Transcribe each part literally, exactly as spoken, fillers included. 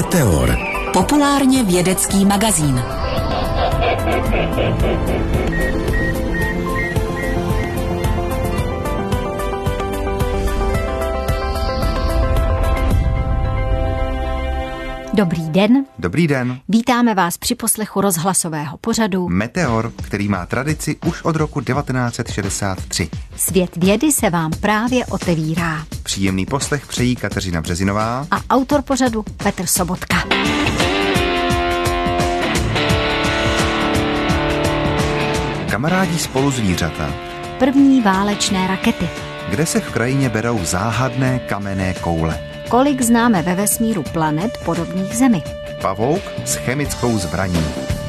Meteor. Populárně vědecký magazín. Dobrý den. Dobrý den. Vítáme vás při poslechu rozhlasového pořadu Meteor, který má tradici už od roku devatenáct set šedesát tři. Svět vědy se vám právě otevírá. Příjemný poslech přejí Kateřina Březinová A autor pořadu Petr Sobotka. Kamarádí spolu zvířata. První válečné rakety. Kde se v krajině berou záhadné kamenné koule? Kolik známe ve vesmíru planet podobných Zemi? Pavouk s chemickou zbraní.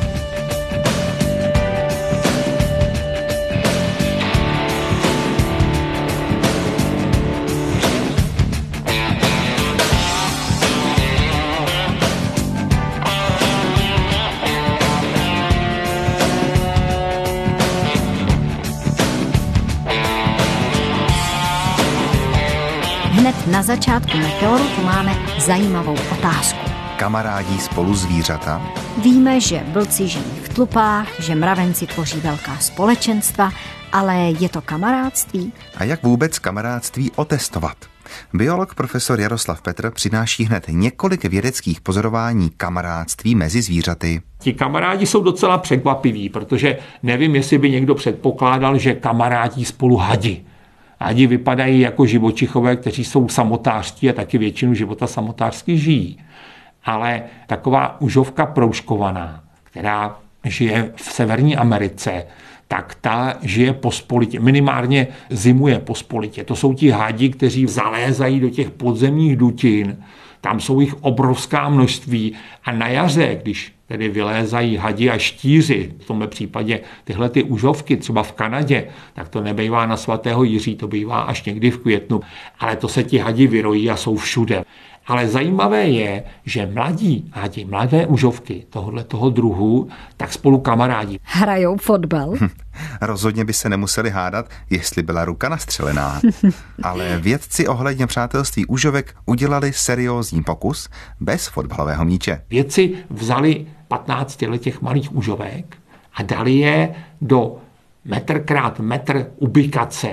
Hned na začátku Meteoru tu máme zajímavou otázku. Kamarádí spolu zvířata. Víme, že vlci žijí v tlupách, že mravenci tvoří velká společenstva, ale je to kamarádství? A jak vůbec kamarádství otestovat? Biolog profesor Jaroslav Petr přináší hned několik vědeckých pozorování kamarádství mezi zvířaty. Ti kamarádi jsou docela překvapiví, protože nevím, jestli by někdo předpokládal, že kamarádí spolu hadi. Hadi vypadají jako živočichové, kteří jsou samotářští a taky většinu života samotářsky žijí. Ale taková užovka proužkovaná, která žije v Severní Americe, tak ta žije pospolitě, minimálně zimuje pospolitě. To jsou ti hadi, kteří zalézají do těch podzemních dutin, tam jsou jich obrovská množství a na jaře, když tedy vylézají hadi a štíři, v tomhle případě tyhle ty užovky, třeba v Kanadě, tak to nebejvá na svatého Jiří, to bývá až někdy v květnu, ale to se ti hadi vyrojí a jsou všude. Ale zajímavé je, že mladí hadi, mladé užovky tohohle toho druhu, tak spolu kamarádí. Hrajou fotbal? Hm, rozhodně by se nemuseli hádat, jestli byla ruka nastřelená. Ale vědci ohledně přátelství užovek udělali seriózní pokus bez fotbalového míče. Vědci vzali patnáct těch malých užovek a dali je do metr krát metr ubikace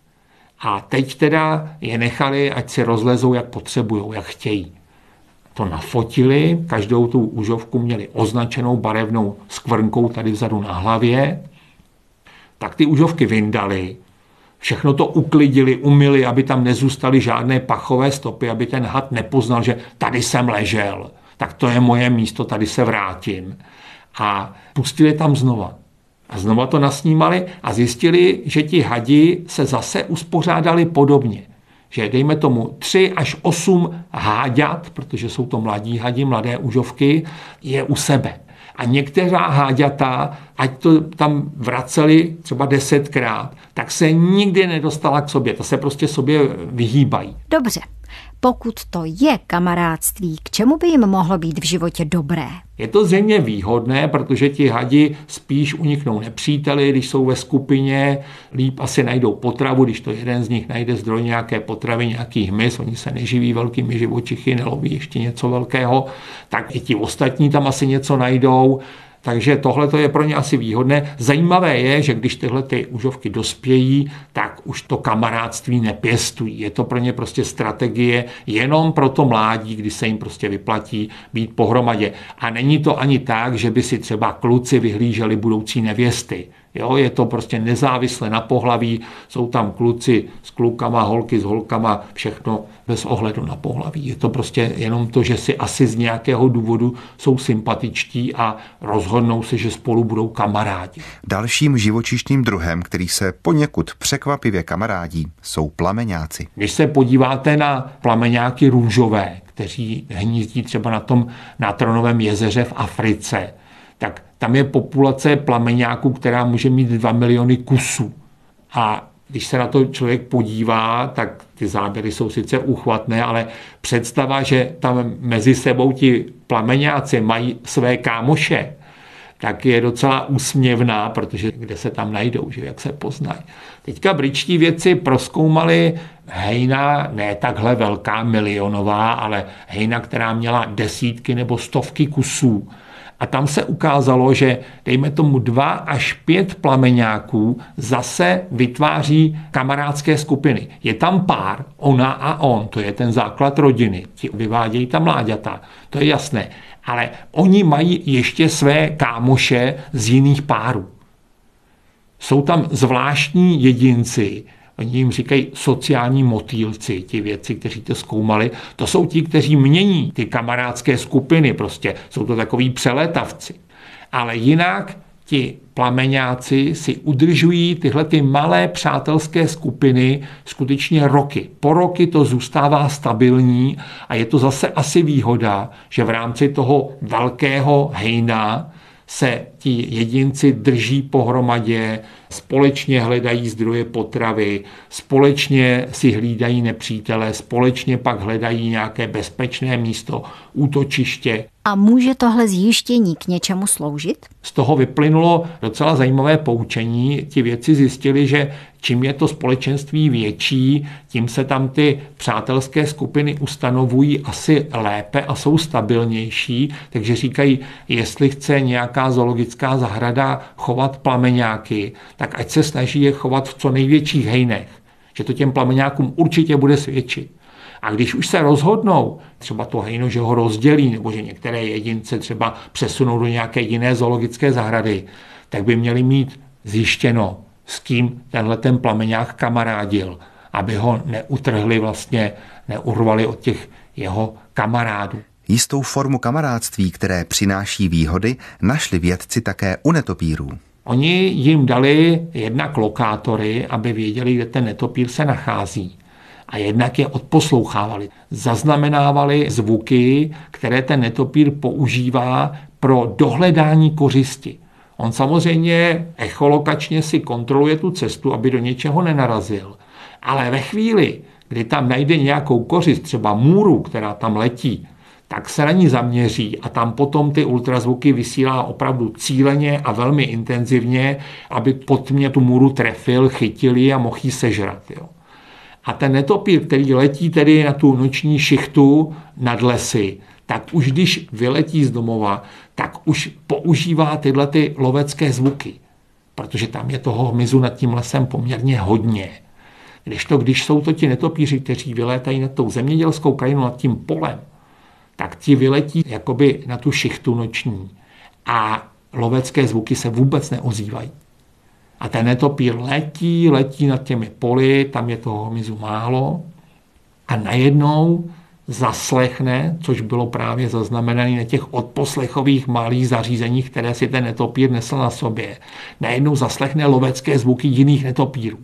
a teď teda je nechali, ať si rozlezou, jak potřebujou, jak chtějí. To nafotili, každou tu užovku měli označenou barevnou skvrnkou tady vzadu na hlavě, tak ty užovky vyndali, všechno to uklidili, umyli, aby tam nezůstaly žádné pachové stopy, aby ten had nepoznal, že tady jsem ležel, tak to je moje místo, tady se vrátím. A pustili tam znova. A znova to nasnímali a zjistili, že ti hadi se zase uspořádali podobně. Že dejme tomu tři až osm háďat, protože jsou to mladí hadi, mladé užovky, je u sebe. A některá háďata, ať to tam vraceli třeba desetkrát, tak se nikdy nedostala k sobě. To se prostě sobě vyhýbají. Dobře. Pokud to je kamarádství, k čemu by jim mohlo být v životě dobré? Je to zřejmě výhodné, protože ti hadi spíš uniknou nepříteli, když jsou ve skupině, líp asi najdou potravu, když to jeden z nich najde zdroj nějaké potravy, nějaký hmyz, oni se neživí velkými živočichy, neloví ještě něco velkého, tak i ti ostatní tam asi něco najdou. Takže tohle to je pro ně asi výhodné. Zajímavé je, že když tyhle ty užovky dospějí, tak už to kamarádství nepěstují. Je to pro ně prostě strategie jenom pro to mládí, kdy se jim prostě vyplatí být pohromadě. A není to ani tak, že by si třeba kluci vyhlíželi budoucí nevěsty. Jo, je to prostě nezávisle na pohlaví, jsou tam kluci s klukama, holky s holkama, všechno bez ohledu na pohlaví. Je to prostě jenom to, že si asi z nějakého důvodu jsou sympatičtí a rozhodnou se, že spolu budou kamarádi. Dalším živočišným druhem, který se poněkud překvapivě kamarádí, jsou plameňáci. Když se podíváte na plameňáky růžové, kteří hnízdí třeba na tom Natronovém jezeře v Africe, tak tam je populace plameňáků, která může mít dva miliony kusů. A když se na to člověk podívá, tak ty záběry jsou sice úchvatné, ale představa, že tam mezi sebou ti plameňáci mají své kámoše, tak je docela úsměvná, protože kde se tam najdou, že jak se poznají. Teďka britští vědci prozkoumali hejna, ne takhle velká, milionová, ale hejna, která měla desítky nebo stovky kusů. A tam se ukázalo, že dejme tomu dva až pět plameňáků zase vytváří kamarádské skupiny. Je tam pár, ona a on, to je ten základ rodiny. Ti vyvádějí tam mláďata, to je jasné. Ale oni mají ještě své kámoše z jiných párů. Jsou tam zvláštní jedinci, oni jim říkají sociální motýlci, ti vědci, kteří to zkoumali. To jsou ti, kteří mění ty kamarádské skupiny, prostě jsou to takový přelétavci. Ale jinak ti plameňáci si udržují tyhle ty malé přátelské skupiny skutečně roky. Po roky to zůstává stabilní a je to zase asi výhoda, že v rámci toho velkého hejna se ti jedinci drží pohromadě, společně hledají zdroje potravy, společně si hlídají nepřítele, společně pak hledají nějaké bezpečné místo, útočiště. A může tohle zjištění k něčemu sloužit? Z toho vyplynulo docela zajímavé poučení. Ti vědci zjistili, že čím je to společenství větší, tím se tam ty přátelské skupiny ustanovují asi lépe a jsou stabilnější. Takže říkají, jestli chce nějaká zoologická zahrada chovat plameňáky, tak ať se snaží je chovat v co největších hejnech. Že to těm plameňákům určitě bude svědčit. A když už se rozhodnou, třeba to hejno, že ho rozdělí, nebo že některé jedince třeba přesunou do nějaké jiné zoologické zahrady, tak by měli mít zjištěno, s kým tenhle ten plameňák kamarádil, aby ho neutrhli vlastně, neurvali od těch jeho kamarádů. Jistou formu kamarádství, které přináší výhody, našli vědci také u netopírů. Oni jim dali jednak lokátory, aby věděli, kde ten netopír se nachází. A jednak je odposlouchávali. Zaznamenávali zvuky, které ten netopír používá pro dohledání kořisti. On samozřejmě echolokačně si kontroluje tu cestu, aby do něčeho nenarazil. Ale ve chvíli, kdy tam najde nějakou kořist, třeba můru, která tam letí, tak se na ní zaměří a tam potom ty ultrazvuky vysílá opravdu cíleně a velmi intenzivně, aby pod mě tu můru trefil, chytil ji a mohl ji sežrat. Jo. A ten netopír, který letí tedy na tu noční šichtu nad lesy, tak už když vyletí z domova, tak už používá tyhle ty lovecké zvuky, protože tam je toho hmyzu nad tím lesem poměrně hodně. Kdežto, když jsou to ti netopíři, kteří vylétají nad tou zemědělskou krajinou, nad tím polem, tak ti vyletí jakoby na tu šichtu noční a lovecké zvuky se vůbec neozývají. A ten netopír letí, letí nad těmi poli, tam je toho hmyzu málo a najednou zaslechne, což bylo právě zaznamenané na těch odposlechových malých zařízeních, které si ten netopír nesl na sobě. Najednou zaslechne lovecké zvuky jiných netopírů.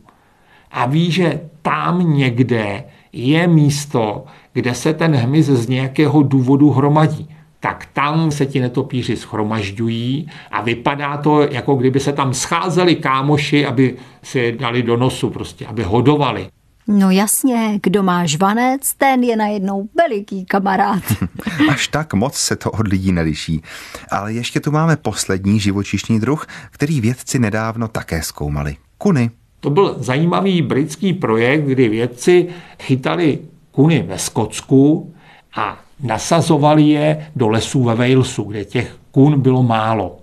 A ví, že tam někde je místo, kde se ten hmyz z nějakého důvodu hromadí. Tak tam se ti netopíři shromažďují a vypadá to, jako kdyby se tam scházeli kámoši, aby si dali do nosu, prostě, aby hodovali. No jasně, kdo má žvanec, ten je najednou veliký kamarád. Až tak moc se to od lidí neliší. Ale ještě tu máme poslední živočišný druh, který vědci nedávno také zkoumali. Kuny. To byl zajímavý britský projekt, kdy vědci chytali kuny ve Skotsku a nasazovali je do lesů ve Walesu, kde těch kun bylo málo.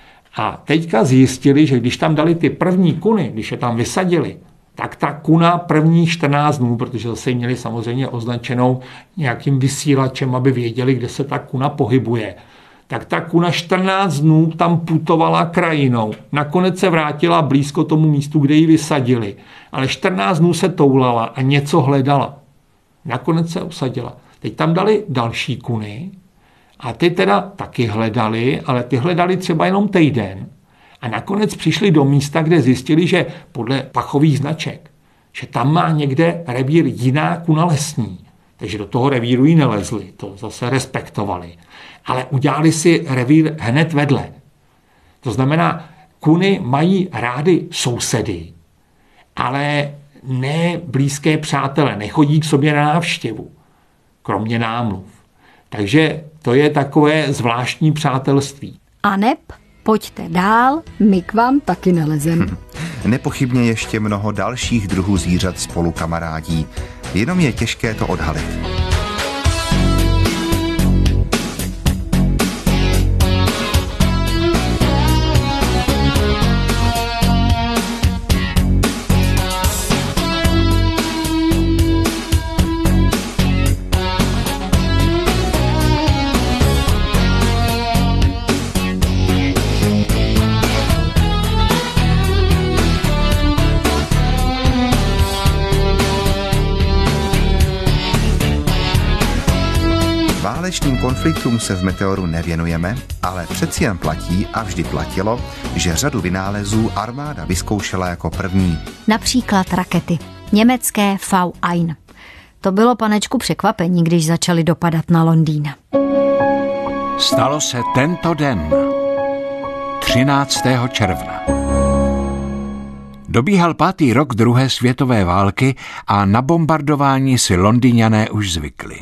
A teďka zjistili, že když tam dali ty první kuny, když je tam vysadili, tak ta kuna první čtrnáct dnů, protože zase ji měli samozřejmě označenou nějakým vysílačem, aby věděli, kde se ta kuna pohybuje, tak ta kuna čtrnáct dnů tam putovala krajinou. Nakonec se vrátila blízko tomu místu, kde ji vysadili. Ale čtrnáct dnů se toulala a něco hledala. Nakonec se usadila. Teď tam dali další kuny a ty teda taky hledali, ale ty hledali třeba jenom týden. A nakonec přišli do místa, kde zjistili, že podle pachových značek, že tam má někde revír jiná kuna lesní. Takže do toho revíru ji nelezli, to zase respektovali. Ale udělali si revír hned vedle. To znamená, kuny mají rády sousedy, ale ne blízké přátele, nechodí k sobě na návštěvu, kromě námluv. Takže to je takové zvláštní přátelství. A neb Pojďte dál, my k vám taky nelezeme. Hm. Nepochybně ještě mnoho dalších druhů zvířat spolu kamarádí. Jenom je těžké to odhalit. Válečným konfliktům se v Meteoru nevěnujeme, ale přeci jen platí a vždy platilo, že řadu vynálezů armáda vyzkoušela jako první. Například rakety. Německé V eins. To bylo, panečku, překvapení, když začali dopadat na Londýn. Stalo se tento den, třináctého června. Dobíhal pátý rok druhé světové války a na bombardování si Londýňané už zvykli.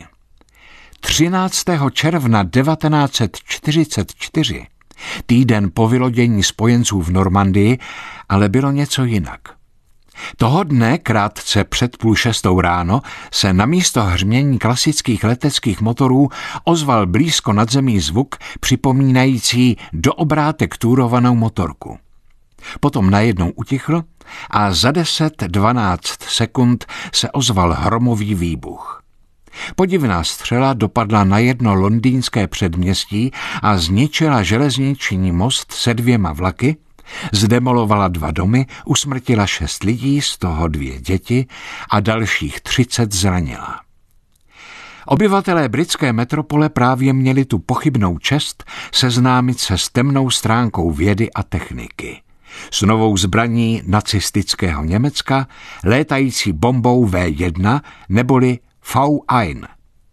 třináctého června devatenáct set čtyřicet čtyři, týden po vylodění spojenců v Normandii, ale bylo něco jinak. Toho dne, krátce před půl šestou ráno, se na místo hřmění klasických leteckých motorů ozval blízko nad zemí zvuk připomínající do obrátek túrovanou motorku. Potom najednou utichl a za deset dvanáct sekund se ozval hromový výbuch. Podivná střela dopadla na jedno londýnské předměstí a zničila železniční most se dvěma vlaky, zdemolovala dva domy, usmrtila šest lidí, z toho dvě děti a dalších třicet zranila. Obyvatelé britské metropole právě měli tu pochybnou čest seznámit se s temnou stránkou vědy a techniky. S novou zbraní nacistického Německa, létající bombou V jedna neboli V eins.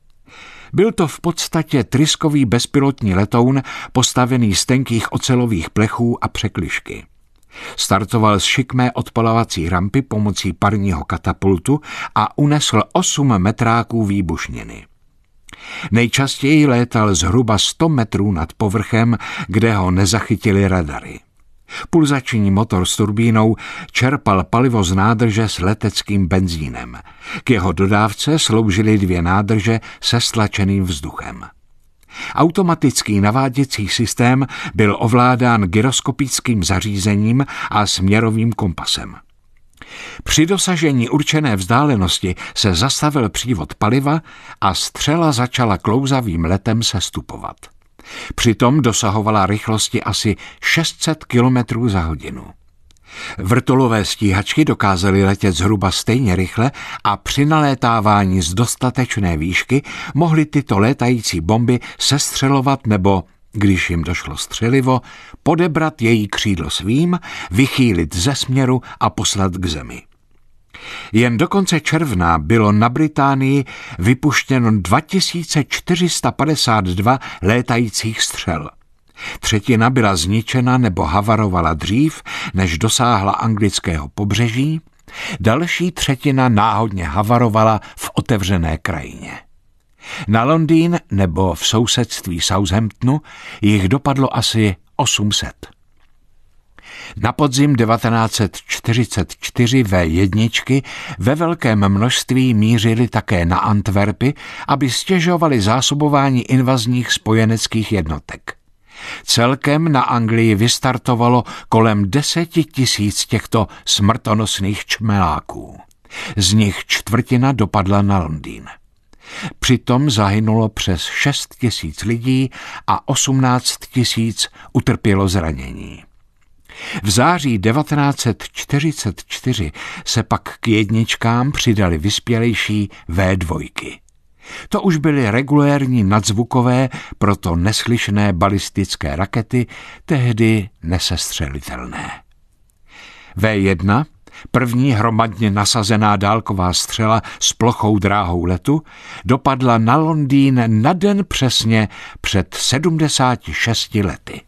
Byl to v podstatě tryskový bezpilotní letoun postavený z tenkých ocelových plechů a překližky. Startoval z šikmé odpalovací rampy pomocí parního katapultu a unesl osm metráků výbušniny. Nejčastěji létal zhruba sto metrů nad povrchem, kde ho nezachytili radary. Pulzační motor s turbínou čerpal palivo z nádrže s leteckým benzínem. K jeho dodávce sloužily dvě nádrže se stlačeným vzduchem. Automatický naváděcí systém byl ovládán gyroskopickým zařízením a směrovým kompasem. Při dosažení určené vzdálenosti se zastavil přívod paliva a střela začala klouzavým letem sestupovat. Přitom dosahovala rychlosti asi šest set kilometrů za hodinu. Vrtulové stíhačky dokázaly letět zhruba stejně rychle a při nalétávání z dostatečné výšky mohly tyto létající bomby sestřelovat nebo, když jim došlo střelivo, podebrat její křídlo svým, vychýlit ze směru a poslat k zemi. Jen do konce června bylo na Británii vypuštěno dva tisíce čtyři sta padesát dva létajících střel. Třetina byla zničena nebo havarovala dřív, než dosáhla anglického pobřeží, další třetina náhodně havarovala v otevřené krajině. Na Londýn nebo v sousedství Southamptonu jich dopadlo asi osm set. Na podzim devatenáct set čtyřicet čtyři V jedna ve velkém množství mířili také na Antwerpy, aby stěžovali zásobování invazních spojeneckých jednotek. Celkem na Anglii vystartovalo kolem deseti tisíc těchto smrtonosných čmeláků. Z nich čtvrtina dopadla na Londýn. Přitom zahynulo přes šest tisíc lidí a osmnáct tisíc utrpělo zranění. V září devatenáct set čtyřicet čtyři se pak k jedničkám přidali vyspělejší V dva. To už byly regulérní nadzvukové, proto neslyšné balistické rakety, tehdy nesestřelitelné. V jedna, první hromadně nasazená dálková střela s plochou dráhou letu, dopadla na Londýn na den přesně před sedmdesáti šesti lety.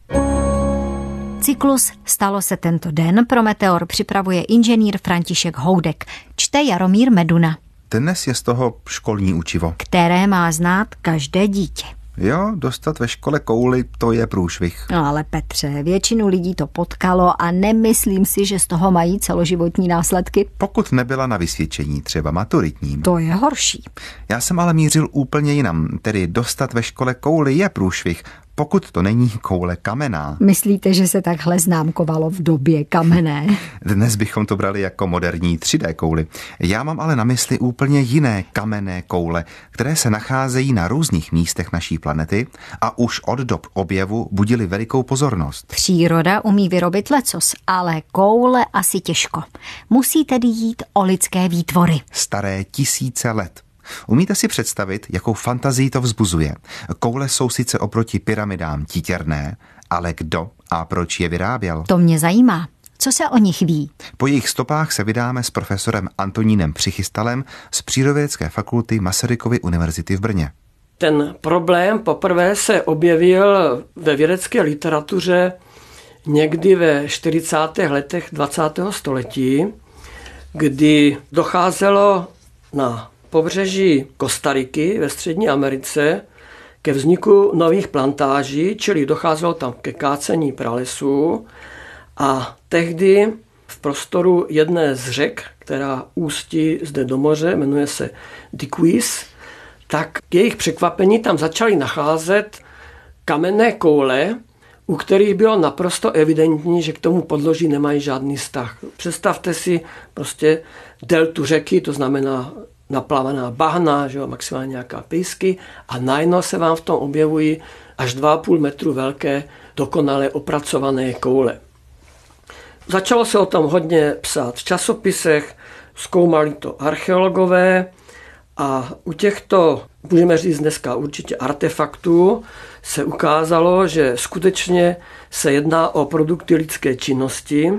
Cyklus Stalo se tento den pro Meteor připravuje inženýr František Houdek. Čte Jaromír Meduna. Dnes je z toho školní učivo, které má znát každé dítě. Jo, dostat ve škole kouli, to je průšvih. No ale Petře, většinu lidí to potkalo a nemyslím si, že z toho mají celoživotní následky. Pokud nebyla na vysvědčení, třeba maturitním. To je horší. Já jsem ale mířil úplně jinam, tedy dostat ve škole kouli je průšvih, pokud to není koule kamenná. Myslíte, že se takhle známkovalo v době kamenné? Dnes bychom to brali jako moderní tři dé kouly. Já mám ale na mysli úplně jiné kamenné koule, které se nacházejí na různých místech naší planety a už od dob objevu budily velikou pozornost. Příroda umí vyrobit lecos, ale koule asi těžko. Musí tedy jít o lidské výtvory. Staré tisíce let. Umíte si představit, jakou fantazii to vzbuzuje? Koule jsou sice oproti pyramidám titěrné, ale kdo a proč je vyráběl? To mě zajímá. Co se o nich ví? Po jejich stopách se vydáme s profesorem Antonínem Přichystalem z Přírodovědecké fakulty Masarykovy univerzity v Brně. Ten problém poprvé se objevil ve vědecké literatuře někdy ve čtyřicátých letech dvacátého století, kdy docházelo na pobřeží Kostariky ve Střední Americe ke vzniku nových plantáží, čili docházelo tam ke kácení pralesů a tehdy v prostoru jedné z řek, která ústí zde do moře, jmenuje se Diquis, tak k jejich překvapení tam začali nacházet kamenné koule, u kterých bylo naprosto evidentní, že k tomu podloží nemají žádný vztah. Představte si prostě deltu řeky, to znamená naplavená bahna, že jo, maximálně nějaká písky a najednou se vám v tom objevují až dva a půl metru velké, dokonale opracované koule. Začalo se o tom hodně psát v časopisech, zkoumali to archeologové a u těchto, můžeme říct dneska určitě artefaktů, se ukázalo, že skutečně se jedná o produkty lidské činnosti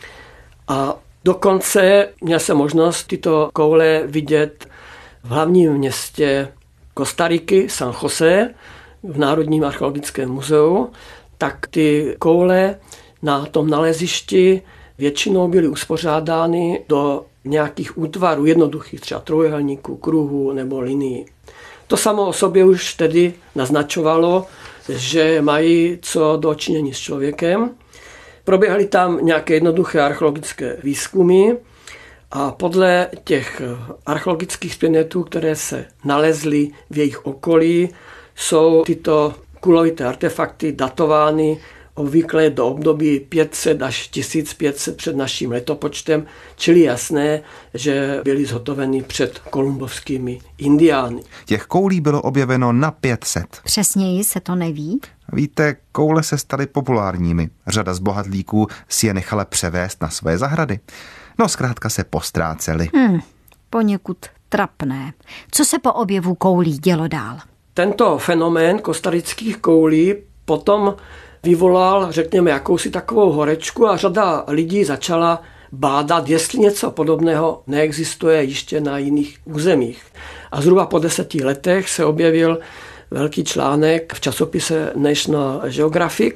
a dokonce měl jsem možnost tyto koule vidět v hlavním městě Kostariky, San José, v Národním archeologickém muzeu, tak ty koule na tom nalezišti většinou byly uspořádány do nějakých útvarů jednoduchých, třeba trojúhelníků, kruhů nebo linií. To samo o sobě už tedy naznačovalo, že mají co do činění s člověkem. Proběhly tam nějaké jednoduché archeologické výzkumy a podle těch archeologických předmětů, které se nalezly v jejich okolí, jsou tyto kulovité artefakty datovány obvykle do období pět set až tisíc pět set před naším letopočtem, čili jasné, že byly zhotoveny před kolumbovskými indiány. Těch koulí bylo objeveno na pět set. Přesněji se to neví? Víte, koule se staly populárními. Řada zbohatlíků si je nechala převést na své zahrady. No zkrátka se postráceli. Hmm, poněkud trapné. Co se po objevu koulí dělo dál? Tento fenomén kostarických koulí potom vyvolal, řekněme, jakousi takovou horečku a řada lidí začala bádat, jestli něco podobného neexistuje ještě na jiných územích. A zhruba po deseti letech se objevil velký článek v časopise National Geographic,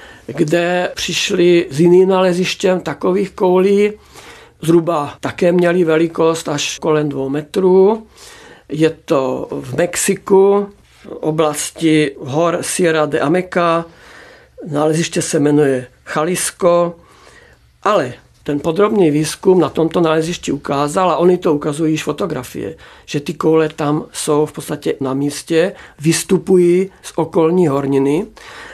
kde přišli s jiným nalezištěm takových koulí, zhruba také měli velikost až kolem dvou metrů. Je to v Mexiku, v oblasti hor Sierra de Ameca, naleziště se jmenuje Jalisco, ale ten podrobný výzkum na tomto nalezišti ukázal, a oni to ukazují již fotografie, že ty koule tam jsou v podstatě na místě, vystupují z okolní horniny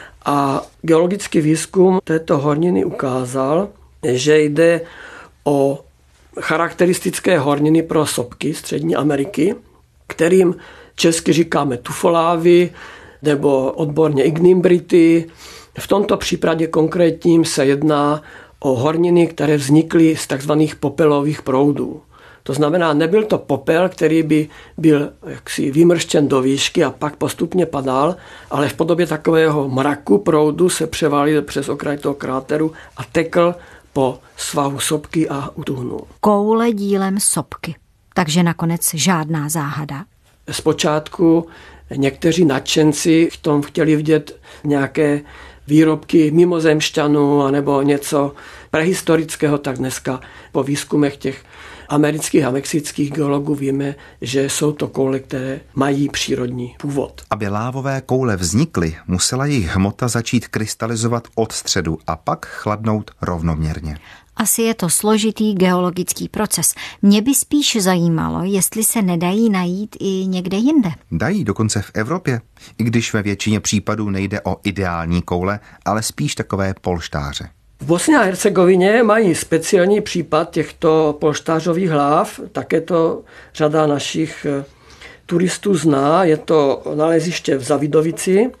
a geologický výzkum této horniny ukázal, že jde o charakteristické horniny pro sopky Střední Ameriky, kterým česky říkáme tufolávy nebo odborně ignimbrity. V tomto případě konkrétním se jedná o horniny, které vznikly z takzvaných popelových proudů. To znamená, nebyl to popel, který by byl jaksi vymrštěn do výšky a pak postupně padal, ale v podobě takového mraku proudu se převalil přes okraj toho kráteru a tekl po svahu sopky a utuhnul. Koule dílem sopky, takže nakonec žádná záhada. Zpočátku někteří nadšenci v tom chtěli vidět nějaké výrobky mimozemšťanů anebo něco prehistorického, tak dneska po výzkumech těch amerických a mexických geologů víme, že jsou to koule, které mají přírodní původ. Aby lávové koule vznikly, musela jejich hmota začít krystalizovat od středu a pak chladnout rovnoměrně. Asi je to složitý geologický proces. Mě by spíš zajímalo, jestli se nedají najít i někde jinde. Dají, dokonce v Evropě, i když ve většině případů nejde o ideální koule, ale spíš takové polštáře. V Bosně a Hercegovině mají speciální případ těchto polštářových hlav, také to řada našich turistů zná, je to naleziště v Zavidovici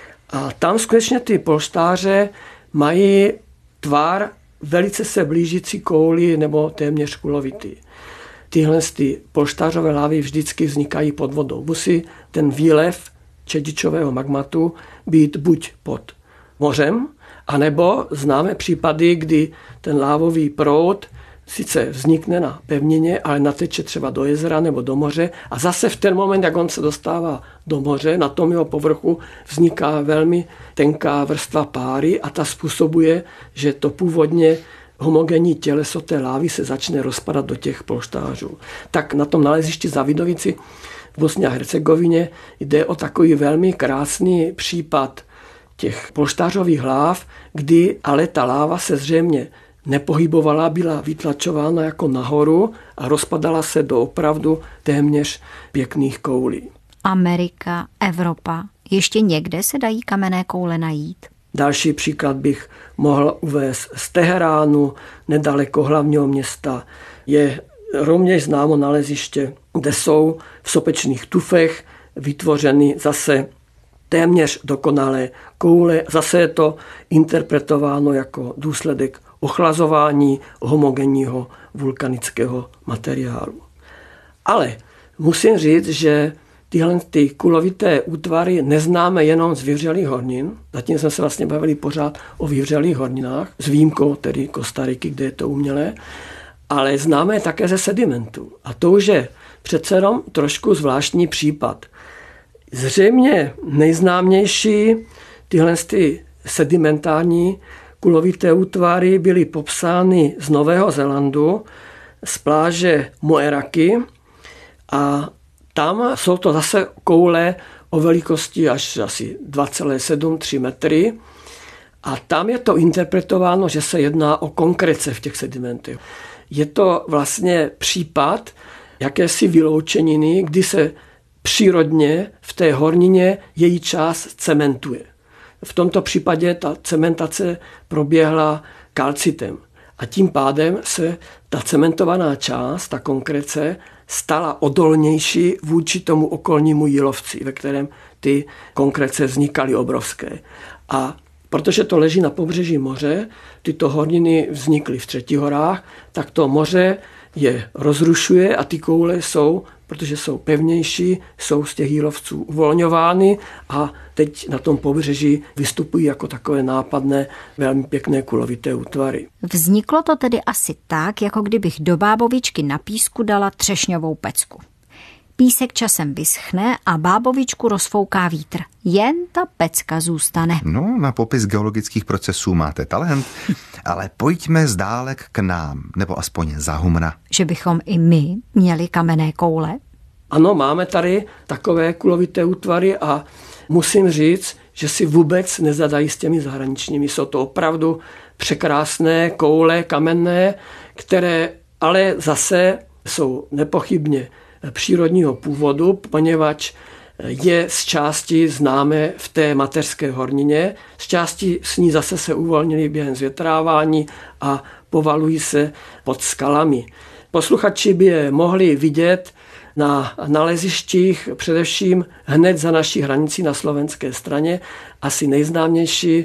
a tam skutečně ty polštáře mají tvar velice se blížící kouli nebo téměř kulovitý. Tyhle ty polštářové hlavy vždycky vznikají pod vodou. Musí ten výlev čedičového magmatu být buď pod mořem, anebo známe případy, kdy ten lávový proud sice vznikne na pevnině, ale nateče třeba do jezera nebo do moře a zase v ten moment, jak on se dostává do moře, na tom jeho povrchu vzniká velmi tenká vrstva páry a ta způsobuje, že to původně homogenní těleso té lávy se začne rozpadat do těch polštářů. Tak na tom nalezišti Zavidovici v Bosně a Hercegovině jde o takový velmi krásný případ těch polštářových hlav, kdy ale ta láva se zřejmě nepohybovala, byla vytlačována jako nahoru a rozpadala se do opravdu téměř pěkných koulí. Amerika, Evropa, ještě někde se dají kamenné koule najít? Další příklad bych mohl uvést z Teheránu, nedaleko hlavního města. Je rovněž známo naleziště, kde jsou v sopečných tufech vytvořeny zase téměř dokonalé koule. Zase je to interpretováno jako důsledek ochlazování homogenního vulkanického materiálu. Ale musím říct, že tyhle ty kulovité útvary neznáme jenom z vyvřelých hornin. Zatím jsme se vlastně bavili pořád o vyvřelých horninách, s výjimkou tedy Kostariky, kde je to umělé, ale známe je také ze sedimentu. A to už je přece jenom trošku zvláštní případ. Zřejmě nejznámější tyhle ty sedimentární kulovité útvary byly popsány z Nového Zélandu, z pláže Moeraky a tam jsou to zase koule o velikosti až asi dva celé sedm tři metry a tam je to interpretováno, že se jedná o konkrece v těch sedimentech. Je to vlastně případ jakési vyloučeniny, kdy se přírodně v té hornině její část cementuje. V tomto případě ta cementace proběhla kalcitem a tím pádem se ta cementovaná část, ta konkrece, stala odolnější vůči tomu okolnímu jílovci, ve kterém ty konkrece vznikaly obrovské. A protože to leží na pobřeží moře, tyto horniny vznikly v Třetihorách, tak to moře je rozrušuje a ty koule jsou, protože jsou pevnější, jsou z těch jílovců uvolňovány a teď na tom pobřeží vystupují jako takové nápadné, velmi pěkné kulovité útvary. Vzniklo to tedy asi tak, jako kdybych do bábovičky na písku dala třešňovou pecku. Písek časem vyschne a bábovičku rozfouká vítr. Jen ta pecka zůstane. No, na popis geologických procesů máte talent, ale pojďme zdálek k nám, nebo aspoň za humna. Že bychom i my měli kamenné koule? Ano, máme tady takové kulovité útvary a musím říct, že si vůbec nezadají s těmi zahraničními. Jsou to opravdu překrásné koule kamenné, které ale zase jsou nepochybně přírodního původu, poněvadž je z části známé v té mateřské hornině, z části s ní zase se uvolnili během zvětrávání a povalují se pod skalami. Posluchači by je mohli vidět na nalezištích především hned za naší hranicí na slovenské straně. Asi nejznámější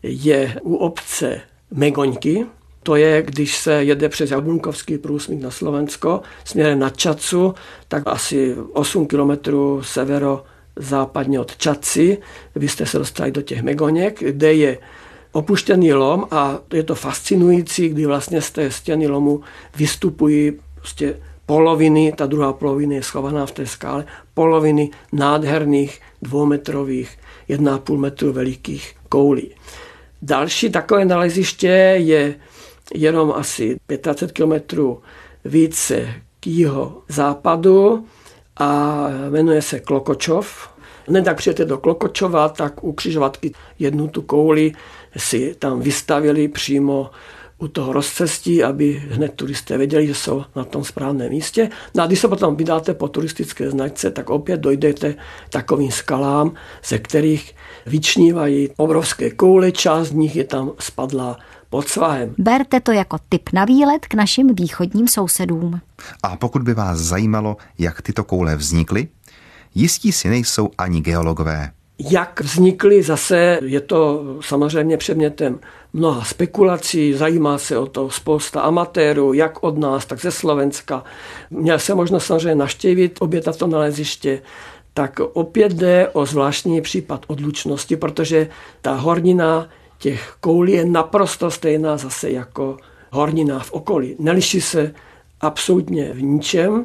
je u obce Megoňky. To je, když se jede přes Jablunkovský průsmyk na Slovensko směrem na Čacu, tak asi osm kilometrů severozápadně od Čaci byste se dostali do těch Megoněk, kde je opuštěný lom a je to fascinující, kdy vlastně z té stěny lomu vystupují prostě poloviny, ta druhá polovina je schovaná v té skále, poloviny nádherných dvoumetrových, jedna a půl metru velikých koulí. Další takové naleziště je jenom asi dvacet pět kilometrů více k jeho západu a jmenuje se Klokočov. Hned jak přijete do Klokočova, tak u křižovatky jednu tu kouli si tam vystavili přímo u toho rozcestí, aby hned turisté věděli, že jsou na tom správném místě. No a když se potom vydáte po turistické značce, tak opět dojdete takovým skalám, ze kterých vyčnívají obrovské koule, část z nich je tam spadlá pod svahem. Berte to jako tip na výlet k našim východním sousedům. A pokud by vás zajímalo, jak tyto koule vznikly, jistí si nejsou ani geologové. Jak vznikly, zase je to samozřejmě předmětem mnoha spekulací, zajímá se o to spousta amatérů, jak od nás, tak ze Slovenska. Měl jsem možnost samozřejmě navštívit obě tato naleziště, tak opět jde o zvláštní případ odlučnosti, protože ta hornina těch koulí je naprosto stejná zase jako hornina v okolí. Neliší se absolutně v ničem.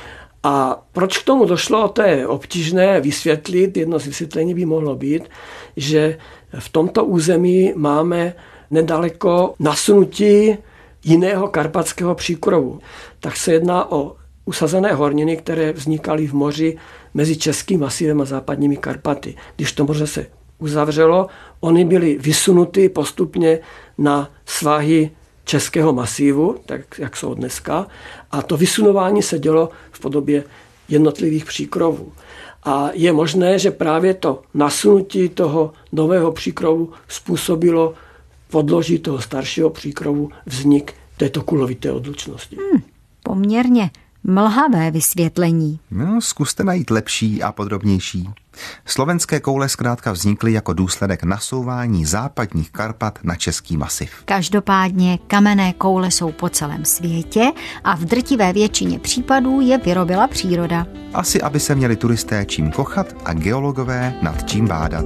A proč k tomu došlo, to je obtížné vysvětlit. Jedno z vysvětlení by mohlo být, že v tomto území máme nedaleko nasunutí jiného karpatského příkrovu. Tak se jedná o usazené horniny, které vznikaly v moři mezi Českým masivem a západními Karpaty. Když to moře se uzavřelo, oni byly vysunuty postupně na svahy Českého masivu, tak jak jsou dneska, a to vysunování se dělo v podobě jednotlivých příkrovů. A je možné, že právě to nasunutí toho nového příkrovu způsobilo podloží toho staršího příkrovu vznik této kulovité odlučnosti. Hmm, poměrně mlhavé vysvětlení. No, zkuste najít lepší a podrobnější. Slovenské koule zkrátka vznikly jako důsledek nasouvání západních Karpat na Český masiv. Každopádně kamenné koule jsou po celém světě a v drtivé většině případů je vyrobila příroda. Asi aby se měli turisté čím kochat a geologové nad čím bádat.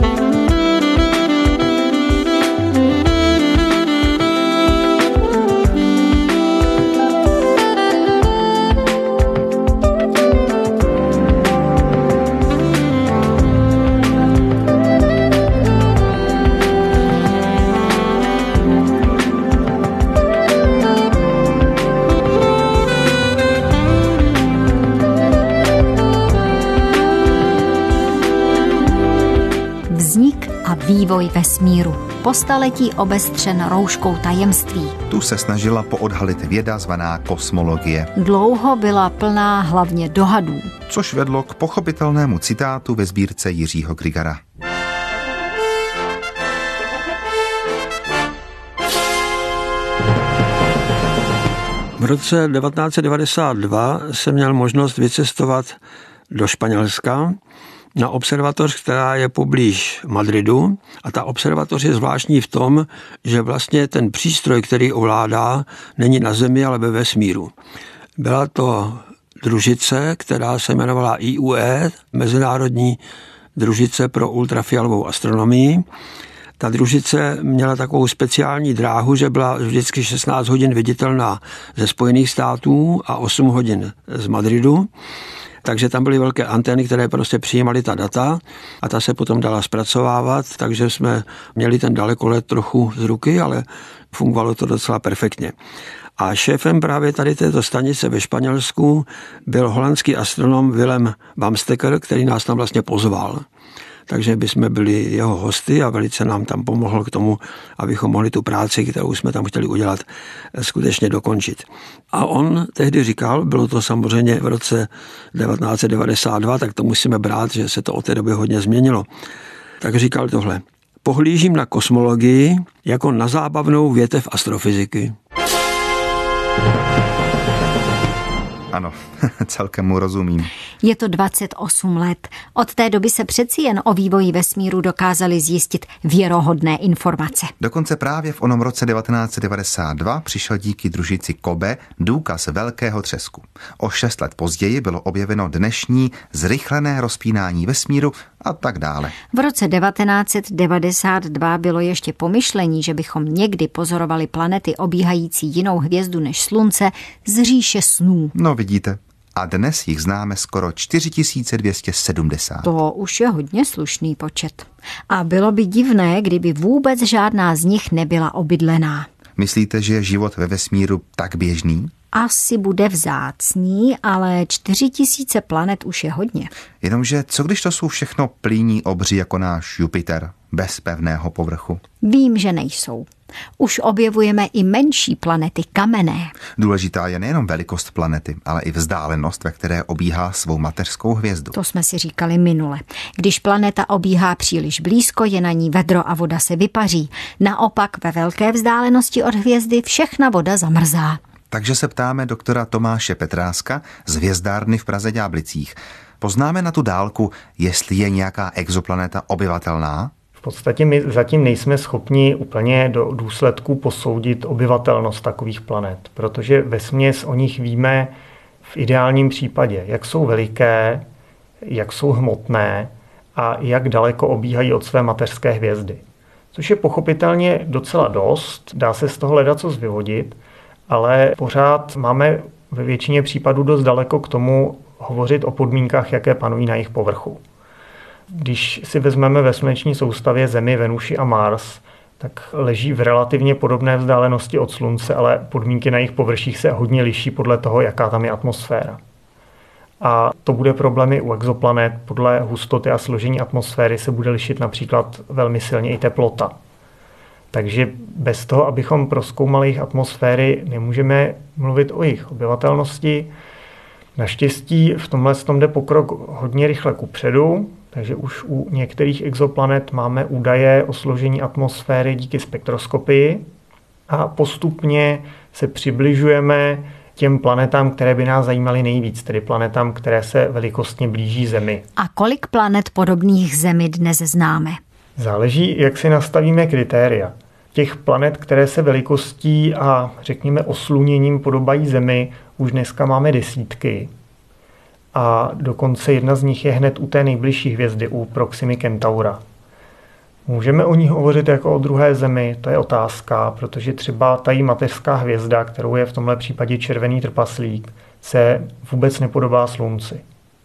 Vývoj vesmíru. Po staletí obestřen rouškou tajemství. Tu se snažila poodhalit věda zvaná kosmologie. Dlouho byla plná hlavně dohadů. Což vedlo k pochopitelnému citátu ve sbírce Jiřího Grigara. V roce devatenáct set devadesát dva jsem měl možnost vycestovat do Španělska na observatoř, která je poblíž Madridu. A ta observatoř je zvláštní v tom, že vlastně ten přístroj, který ovládá, není na Zemi, ale ve vesmíru. Byla to družice, která se jmenovala I U E, Mezinárodní družice pro ultrafialovou astronomii. Ta družice měla takovou speciální dráhu, že byla vždycky šestnáct hodin viditelná ze Spojených států a osm hodin z Madridu. Takže tam byly velké antény, které prostě přijímaly ta data a ta se potom dala zpracovávat, takže jsme měli ten dalekohled trochu z ruky, ale fungovalo to docela perfektně. A šéfem právě tady této stanice ve Španělsku byl holandský astronom Willem Bamsteker, který nás tam vlastně pozval. Takže bychom byli jeho hosty a velice nám tam pomohl k tomu, abychom mohli tu práci, kterou jsme tam chtěli udělat, skutečně dokončit. A on tehdy říkal, bylo to samozřejmě v roce devatenáct set devadesát dva, tak to musíme brát, že se to od té doby hodně změnilo. Tak říkal tohle. Pohlížím na kosmologii jako na zábavnou větev astrofyziky. Ano, celkem mu rozumím. Je to dvacet osm let. Od té doby se přeci jen o vývoji vesmíru dokázali zjistit věrohodné informace. Dokonce právě v onom roce devatenáct set devadesát dva přišel díky družici Kobe důkaz velkého třesku. O šest let později bylo objeveno dnešní zrychlené rozpínání vesmíru a tak dále. V roce devatenáct set devadesát dva bylo ještě pomyšlení, že bychom někdy pozorovali planety obíhající jinou hvězdu než Slunce z říše snů. No vidíte. A dnes jich známe skoro čtyři tisíce dvě stě sedmdesát. To už je hodně slušný počet. A bylo by divné, kdyby vůbec žádná z nich nebyla obydlená. Myslíte, že je život ve vesmíru tak běžný? Asi bude vzácný, ale čtyři tisíce planet už je hodně. Jenomže co když to jsou všechno plíní obři jako náš Jupiter, bez pevného povrchu? Vím, že nejsou. Už objevujeme i menší planety kamenné. Důležitá je nejenom velikost planety, ale i vzdálenost, ve které obíhá svou mateřskou hvězdu. To jsme si říkali minule. Když planeta obíhá příliš blízko, je na ní vedro a voda se vypaří. Naopak ve velké vzdálenosti od hvězdy všechna voda zamrzá. Takže se ptáme doktora Tomáše Petráska z hvězdárny v Praze Ďáblicích. Poznáme na tu dálku, jestli je nějaká exoplaneta obyvatelná? V podstatě my zatím nejsme schopni úplně do důsledku posoudit obyvatelnost takových planet, protože vesměs o nich víme v ideálním případě, jak jsou veliké, jak jsou hmotné a jak daleko obíhají od své mateřské hvězdy. Což je pochopitelně docela dost, dá se z toho ledacos vyvodit, ale pořád máme ve většině případů dost daleko k tomu hovořit o podmínkách, jaké panují na jejich povrchu. Když si vezmeme ve sluneční soustavě Zemi, Venuši a Mars, tak leží v relativně podobné vzdálenosti od Slunce, ale podmínky na jejich površích se hodně liší podle toho, jaká tam je atmosféra. A to bude problémy u exoplanet. Podle hustoty a složení atmosféry se bude lišit například velmi silně i teplota. Takže bez toho, abychom prozkoumali jejich atmosféry, nemůžeme mluvit o jejich obyvatelnosti. Naštěstí v tomhle tom jde pokrok hodně rychle kupředu, takže už u některých exoplanet máme údaje o složení atmosféry díky spektroskopii a postupně se přibližujeme těm planetám, které by nás zajímaly nejvíc, tedy planetám, které se velikostně blíží Zemi. A kolik planet podobných Zemi dnes známe? Záleží, jak si nastavíme kritéria. Těch planet, které se velikostí a řekněme osluněním podobají Zemi, už dneska máme desítky. A dokonce jedna z nich je hned u té nejbližší hvězdy, u Proximy Centaura. Můžeme o ní hovořit jako o druhé Zemi, to je otázka, protože třeba ta jí mateřská hvězda, kterou je v tomhle případě červený trpaslík, se vůbec nepodobá Slunci.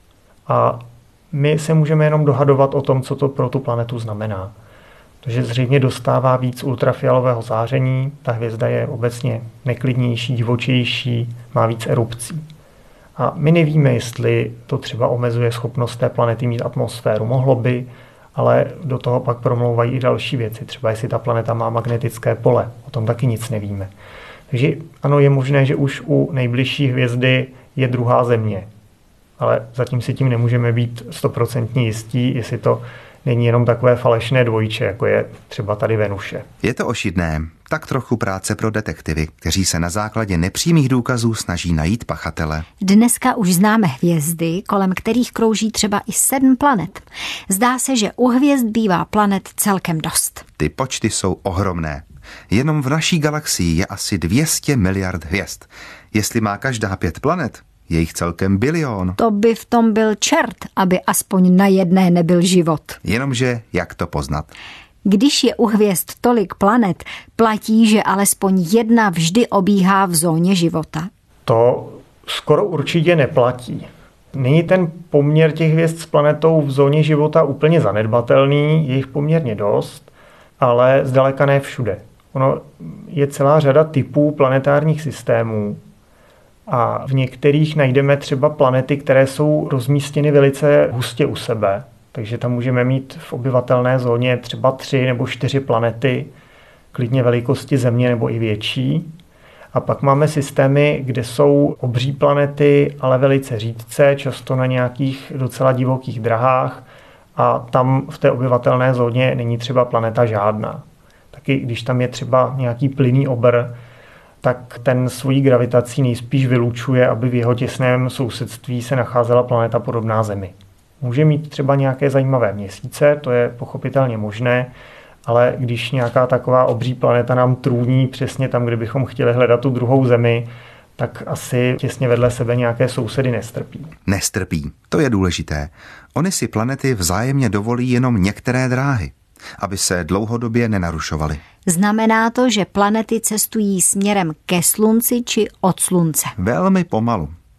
A my se můžeme jenom dohadovat o tom, co to pro tu planetu znamená. Protože zřejmě dostává víc ultrafialového záření, ta hvězda je obecně neklidnější, divočejší, má víc erupcí. A my nevíme, jestli to třeba omezuje schopnost té planety mít atmosféru. Mohlo by, ale do toho pak promlouvají i další věci. Třeba jestli ta planeta má magnetické pole, o tom taky nic nevíme. Takže ano, je možné, že už u nejbližší hvězdy je druhá Země. Ale zatím si tím nemůžeme být stoprocentně jistí, jestli to není jenom takové falešné dvojče, jako je třeba tady Venuše. Je to ošidné, tak trochu práce pro detektivy, kteří se na základě nepřímých důkazů snaží najít pachatele. Dneska už známe hvězdy, kolem kterých krouží třeba i sedm planet. Zdá se, že u hvězd bývá planet celkem dost. Ty počty jsou ohromné. Jenom v naší galaxii je asi dvě stě miliard hvězd. Jestli má každá pět planet, je jich celkem bilion. To by v tom byl čert, aby aspoň na jedné nebyl život. Jenomže jak to poznat? Když je u hvězd tolik planet, platí, že alespoň jedna vždy obíhá v zóně života? To skoro určitě neplatí. Není ten poměr těch hvězd s planetou v zóně života úplně zanedbatelný, je jich poměrně dost, ale zdaleka ne všude. Ono je celá řada typů planetárních systémů a v některých najdeme třeba planety, které jsou rozmístěny velice hustě u sebe. Takže tam můžeme mít v obyvatelné zóně třeba tři nebo čtyři planety, klidně velikosti Země nebo i větší. A pak máme systémy, kde jsou obří planety, ale velice řídce, často na nějakých docela divokých drahách a tam v té obyvatelné zóně není třeba planeta žádná. Taky když tam je třeba nějaký plynný obr, tak ten svojí gravitací nejspíš vylučuje, aby v jeho těsném sousedství se nacházela planeta podobná Zemi. Může mít třeba nějaké zajímavé měsíce, to je pochopitelně možné, ale když nějaká taková obří planeta nám trůní přesně tam, kde bychom chtěli hledat tu druhou Zemi, tak asi těsně vedle sebe nějaké sousedy nestrpí. Nestrpí, to je důležité. Ony si planety vzájemně dovolí jenom některé dráhy, aby se dlouhodobě nenarušovaly. Znamená to, že planety cestují směrem ke Slunci či od Slunce? Velmi pomalu.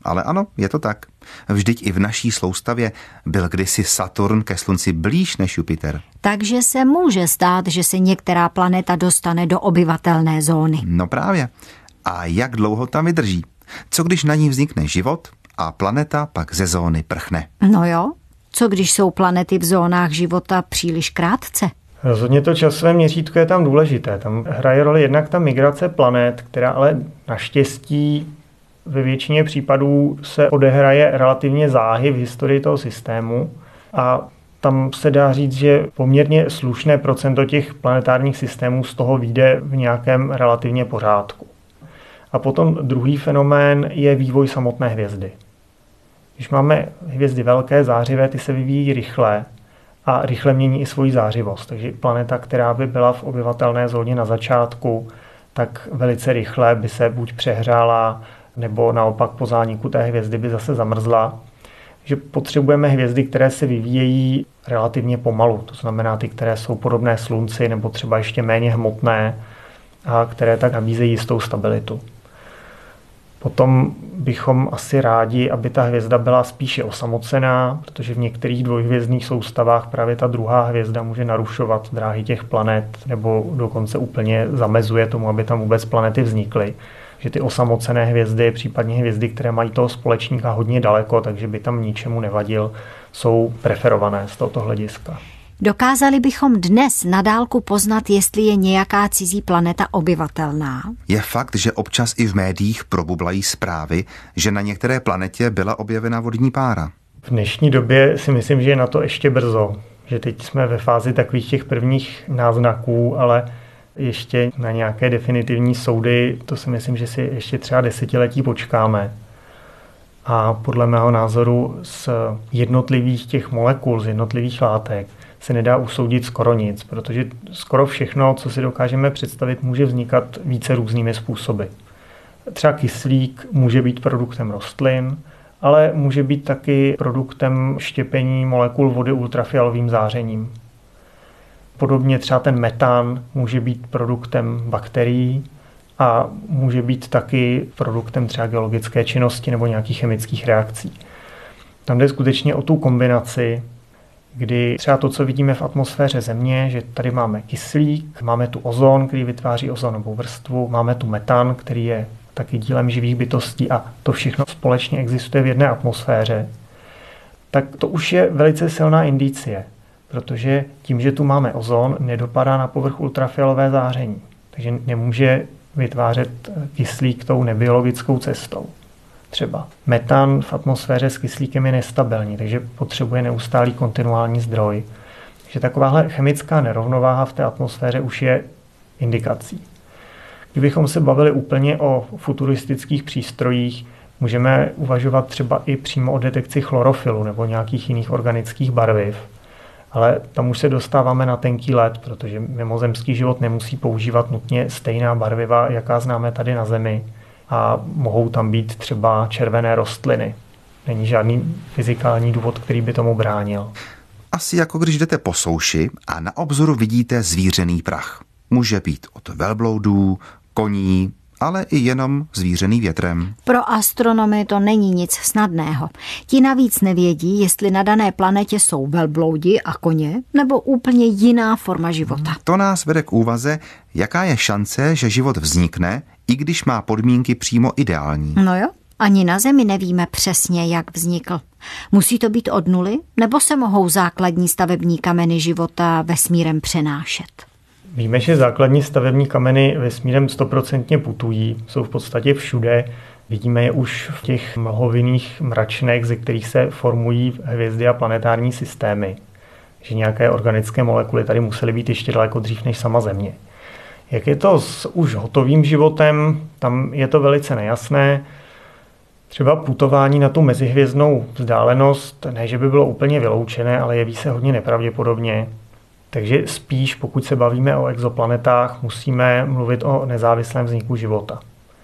Ale ano, je to tak. Vždyť i v naší soustavě byl kdysi Saturn ke Slunci blíž než Jupiter. Takže se může stát, že se některá planeta dostane do obyvatelné zóny. No právě. A jak dlouho tam vydrží? Co když na ní vznikne život a planeta pak ze zóny prchne? No jo, co když jsou planety v zónách života příliš krátce? Rozhodně to časové měřítko je tam důležité. Tam hraje roli jednak ta migrace planet, která ale naštěstí ve většině případů se odehraje relativně záhy v historii toho systému a tam se dá říct, že poměrně slušné procento těch planetárních systémů z toho vyjde v nějakém relativně pořádku. A potom druhý fenomén je vývoj samotné hvězdy. Když máme hvězdy velké, zářivé, ty se vyvíjí rychle a rychle mění i svoji zářivost. Takže planeta, která by byla v obyvatelné zóně na začátku, tak velice rychle by se buď přehrála, nebo naopak po zániku té hvězdy by zase zamrzla. Že potřebujeme hvězdy, které se vyvíjejí relativně pomalu. To znamená ty, které jsou podobné Slunci nebo třeba ještě méně hmotné a které tak nabízejí jistou stabilitu. Potom bychom asi rádi, aby ta hvězda byla spíše osamocená, protože v některých dvojhvězdných soustavách právě ta druhá hvězda může narušovat dráhy těch planet nebo dokonce úplně zamezuje tomu, aby tam vůbec planety vznikly. Že ty osamocené hvězdy, případně hvězdy, které mají toho společníka hodně daleko, takže by tam ničemu nevadil, jsou preferované z tohoto hlediska. Dokázali bychom dnes na dálku poznat, jestli je nějaká cizí planeta obyvatelná? Je fakt, že občas i v médiích probublají zprávy, že na některé planetě byla objevena vodní pára. V dnešní době si myslím, že je na to ještě brzo. Že teď jsme ve fázi takových těch prvních náznaků, ale ještě na nějaké definitivní soudy, to si myslím, že si ještě třeba desetiletí počkáme. A podle mého názoru z jednotlivých těch molekul, z jednotlivých látek se nedá usoudit skoro nic, protože skoro všechno, co si dokážeme představit, může vznikat více různými způsoby. Třeba kyslík může být produktem rostlin, ale může být taky produktem štěpení molekul vody ultrafialovým zářením. Podobně třeba ten metan může být produktem bakterií a může být taky produktem třeba geologické činnosti nebo nějakých chemických reakcí. Tam jde skutečně o tu kombinaci, kdy třeba to, co vidíme v atmosféře Země, že tady máme kyslík, máme tu ozon, který vytváří ozonovou vrstvu, máme tu metan, který je taky dílem živých bytostí a to všechno společně existuje v jedné atmosféře, tak to už je velice silná indicie, protože tím, že tu máme ozon, nedopadá na povrch ultrafialové záření, takže nemůže vytvářet kyslík tou nebiologickou cestou. Třeba metan v atmosféře s kyslíkem je nestabilní, takže potřebuje neustálý kontinuální zdroj. Takže takováhle chemická nerovnováha v té atmosféře už je indikací. Kdybychom se bavili úplně o futuristických přístrojích, můžeme uvažovat třeba i přímo o detekci chlorofilu nebo nějakých jiných organických barviv. Ale tam už se dostáváme na tenký led, protože mimozemský život nemusí používat nutně stejná barviva, jaká známe tady na Zemi. A mohou tam být třeba červené rostliny. Není žádný fyzikální důvod, který by tomu bránil. Asi jako když jdete po souši a na obzoru vidíte zvířený prach. Může být od velbloudů, koní, ale i jenom zvířený větrem. Pro astronomy to není nic snadného. Ti navíc nevědí, jestli na dané planetě jsou velbloudi a koně, nebo úplně jiná forma života. To nás vede k úvaze, jaká je šance, že život vznikne, i když má podmínky přímo ideální. No jo, ani na Zemi nevíme přesně, jak vznikl. Musí to být od nuly, nebo se mohou základní stavební kameny života vesmírem přenášet? Víme, že základní stavební kameny vesmírem stoprocentně putují, jsou v podstatě všude. Vidíme je už v těch mlhovinných mračnech, ze kterých se formují hvězdy a planetární systémy. Že nějaké organické molekuly tady musely být ještě daleko dřív než sama Země. Jak je to s už hotovým životem, tam je to velice nejasné. Třeba putování na tu mezihvězdnou vzdálenost, ne, že by bylo úplně vyloučené, ale jeví se hodně nepravděpodobně. Takže spíš, pokud se bavíme o exoplanetách, musíme mluvit o nezávislém vzniku života.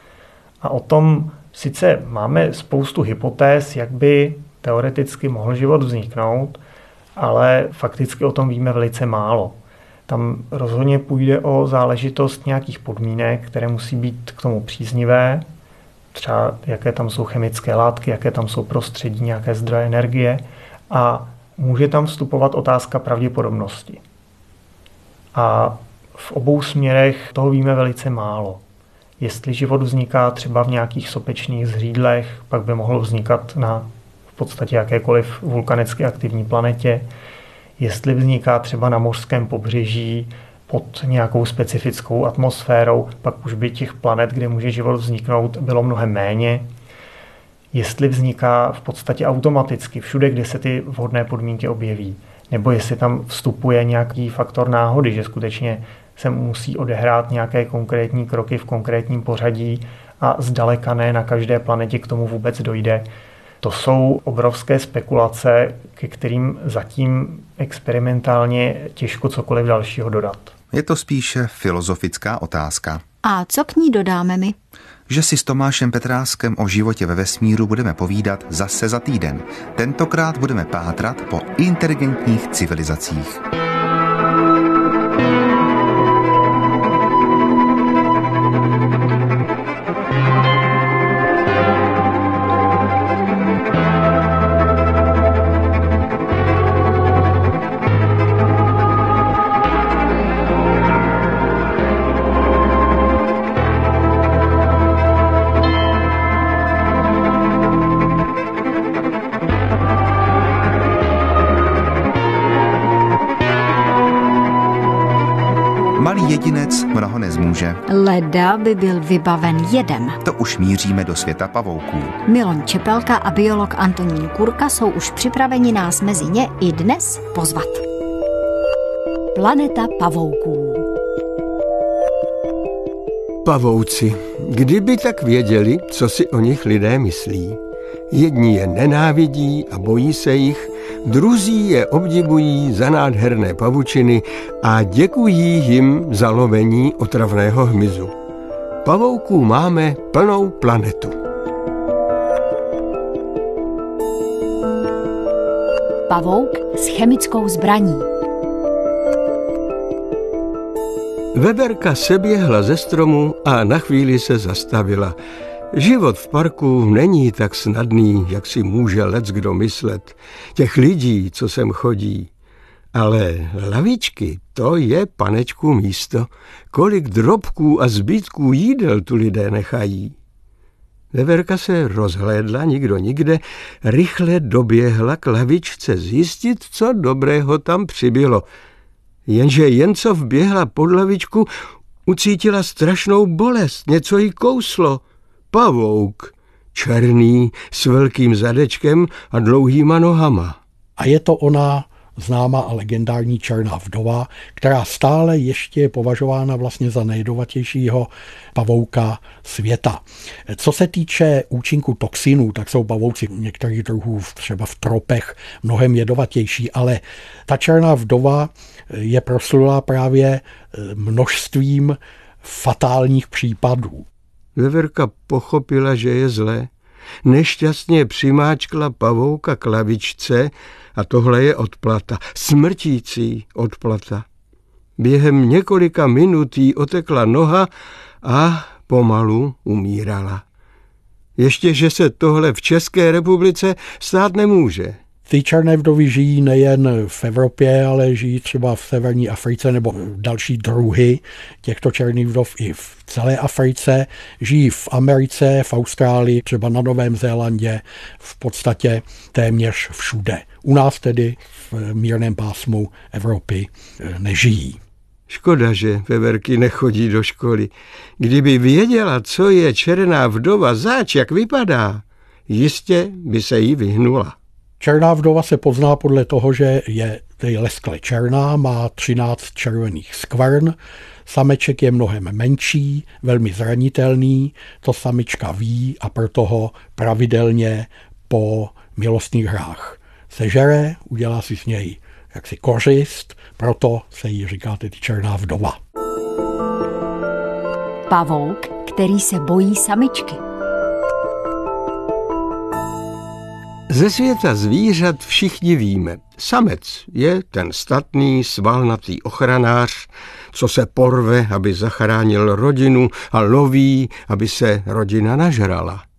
A o tom sice máme spoustu hypotéz, jak by teoreticky mohl život vzniknout, ale fakticky o tom víme velice málo. Tam rozhodně půjde o záležitost nějakých podmínek, které musí být k tomu příznivé, třeba jaké tam jsou chemické látky, jaké tam jsou prostředí, nějaké zdroje energie a může tam vstupovat otázka pravděpodobnosti. A v obou směrech toho víme velice málo. Jestli život vzniká třeba v nějakých sopečných zřídlech, pak by mohlo vznikat na v podstatě jakékoliv vulkanicky aktivní planetě. Jestli vzniká třeba na mořském pobřeží pod nějakou specifickou atmosférou, pak už by těch planet, kde může život vzniknout, bylo mnohem méně. Jestli vzniká v podstatě automaticky všude, kde se ty vhodné podmínky objeví. Nebo jestli tam vstupuje nějaký faktor náhody, že skutečně se musí odehrát nějaké konkrétní kroky v konkrétním pořadí a zdaleka ne na každé planetě k tomu vůbec dojde. To jsou obrovské spekulace, ke kterým zatím experimentálně těžko cokoliv dalšího dodat. Je to spíše filozofická otázka. A co k ní dodáme my? Že si s Tomášem Petráskem o životě ve vesmíru budeme povídat zase za týden. Tentokrát budeme pátrat po inteligentních civilizacích. Malý jedinec mnoho nezmůže. Leda by byl vybaven jedem. To už míříme do světa pavouků. Milon Čepelka a biolog Antonín Kurka jsou už připraveni nás mezi ně i dnes pozvat. Planeta pavouků. Pavouci, kdyby tak věděli, co si o nich lidé myslí. Jedni je nenávidí a bojí se jich, druzí je obdivují za nádherné pavučiny a děkují jim za lovení otravného hmyzu. Pavouků máme plnou planetu. Pavouk s chemickou zbraní. Veverka seběhla ze stromu a na chvíli se zastavila. Život v parku není tak snadný, jak si může leckdo myslet. Těch lidí, co sem chodí. Ale lavičky, to je, panečku, místo. Kolik drobků a zbytků jídel tu lidé nechají. Veverka se rozhlédla, nikdo nikde, rychle doběhla k lavičce zjistit, co dobrého tam přibylo. Jenže jen co vběhla pod lavičku, ucítila strašnou bolest, něco jí kouslo. Pavouk, černý, s velkým zadečkem a dlouhýma nohama. A je to ona známá a legendární černá vdova, která stále ještě je považována vlastně za nejjedovatějšího pavouka světa. Co se týče účinku toxinů, tak jsou pavouci některých druhů třeba v tropech mnohem jedovatější, ale ta černá vdova je proslulá právě množstvím fatálních případů. Veverka pochopila, že je zlé. Nešťastně přimáčkla pavouka k lavičce a tohle je odplata, smrtící odplata. Během několika minut jí otekla noha a pomalu umírala. Ještě, že se tohle v České republice stát nemůže. Ty černé vdovy žijí nejen v Evropě, ale žijí třeba v severní Africe nebo další druhy těchto černých vdov i v celé Africe. Žijí v Americe, v Austrálii, třeba na Novém Zélandě, v podstatě téměř všude. U nás tedy v mírném pásmu Evropy nežijí. Škoda, že Veverky nechodí do školy. Kdyby věděla, co je černá vdova zač, jak vypadá, jistě by se jí vyhnula. Černá vdova se pozná podle toho, že je tedy leskle černá, má třináct červených skvrn, sameček je mnohem menší, velmi zranitelný, to samička ví a proto ho pravidelně po milostných hrách sežere, udělá si z něj jaksi kořist, proto se jí říká tedy černá vdova. Pavouk, který se bojí samičky. Ze světa zvířat všichni víme. Samec je ten statný, svalnatý ochranář, co se porve, aby zachránil rodinu a loví, aby se rodina nažrala.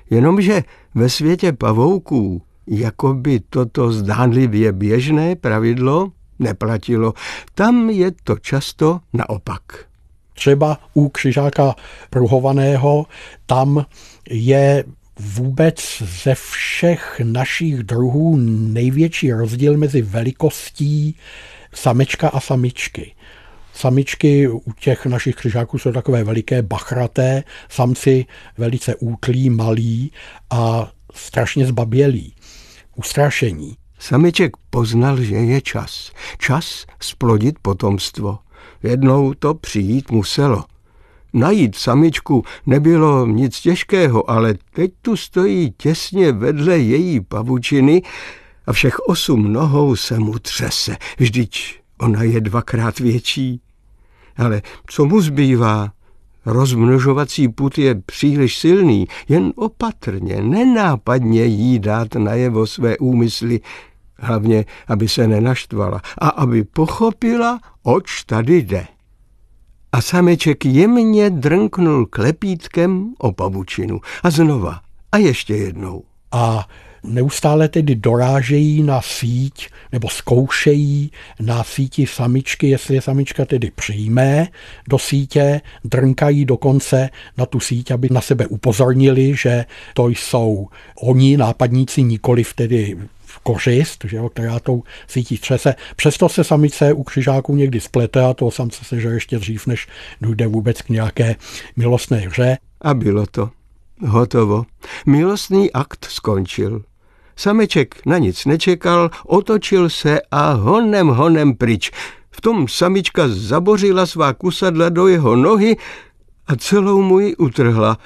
Jenomže ve světě pavouků jako by toto zdánlivě běžné pravidlo neplatilo. Tam je to často naopak. Třeba u křižáka pruhovaného, tam je vůbec ze všech našich druhů největší rozdíl mezi velikostí samečka a samičky. Samičky u těch našich křižáků jsou takové veliké, bachraté, samci velice útlí, malí a strašně zbabělí, ustrašení. Samiček poznal, že je čas. Čas splodit potomstvo. Jednou to přijít muselo. Najít samičku nebylo nic těžkého, ale teď tu stojí těsně vedle její pavučiny a všech osm nohou se mu třese. Vždyť ona je dvakrát větší. Ale co mu zbývá? Rozmnožovací pud je příliš silný, jen opatrně, nenápadně jí dát najevo své úmysly, hlavně, aby se nenaštvala a aby pochopila, oč tady jde. A sameček jemně drnknul klepítkem o pavučinu. A znova. A ještě jednou. A neustále tedy dorážejí na síť, nebo zkoušejí na síti samičky, jestli je samička tedy přijme do sítě, drnkají dokonce na tu síť, aby na sebe upozornili, že to jsou oni, nápadníci, nikoliv tedy kořist, že jo, která tou sítí třese. Přesto se samice u křižáků někdy splete a toho samce sežere ještě dřív, než dojde vůbec k nějaké milostné hře. A bylo to. Hotovo. Milostný akt skončil. Sameček na nic nečekal, otočil se a honem honem pryč. V tom samička zabořila svá kusadla do jeho nohy a celou mu ji utrhla.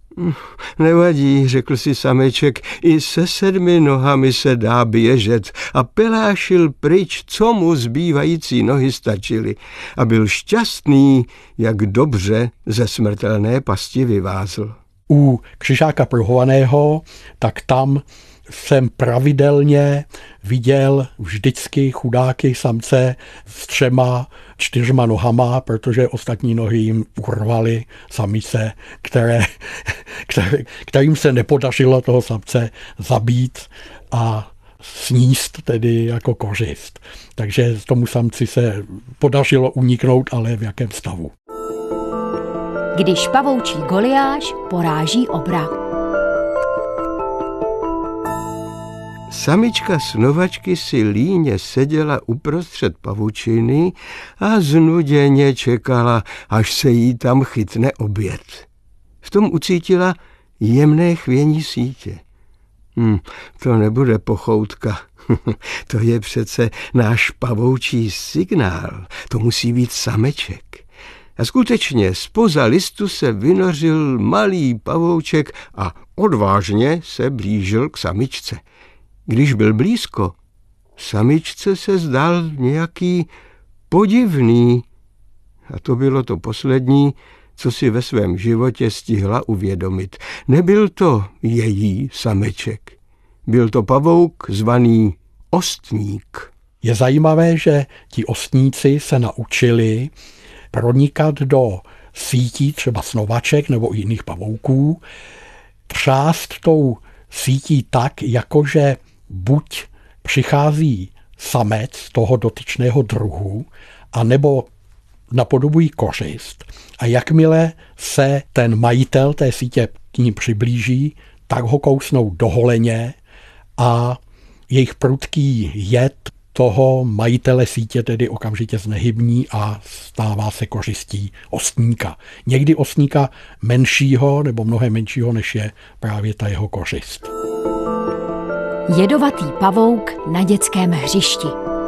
Nevadí, řekl si sameček, i se sedmi nohami se dá běžet a pelášil pryč, co mu zbývající nohy stačily. A byl šťastný, jak dobře ze smrtelné pasti vyvázl. U křižáka pruhovaného, tak tam jsem pravidelně viděl vždycky chudáky samce s třema, čtyřma nohama, protože ostatní nohy jim urvaly samice, které, které, kterým se nepodařilo toho samce zabít a sníst tedy jako kořist. Takže tomu samci se podařilo uniknout, ale v jakém stavu. Když pavoučí Goliáš poráží obra. Samička snovačky si líně seděla uprostřed pavučiny a znuděně čekala, až se jí tam chytne oběd. V tom ucítila jemné chvění sítě. Hm, to nebude pochoutka. To je přece náš pavoučí signál. To musí být sameček. A skutečně zpoza listu se vynořil malý pavouček a odvážně se blížil k samičce. Když byl blízko, samičce se zdál nějaký podivný. A to bylo to poslední, co si ve svém životě stihla uvědomit. Nebyl to její sameček. Byl to pavouk zvaný ostník. Je zajímavé, že ti ostníci se naučili pronikat do sítí třeba snovaček nebo jiných pavouků, třást tou sítí tak, jakože buď přichází samec toho dotyčného druhu, anebo napodobují kořist. A jakmile se ten majitel té sítě k ní přiblíží, tak ho kousnou do holeně a jejich prudký jed toho majitele sítě tedy okamžitě znehybní a stává se kořistí ostníka. Někdy ostníka menšího nebo mnohem menšího, než je právě ta jeho kořist. Jedovatý pavouk na dětském hřišti.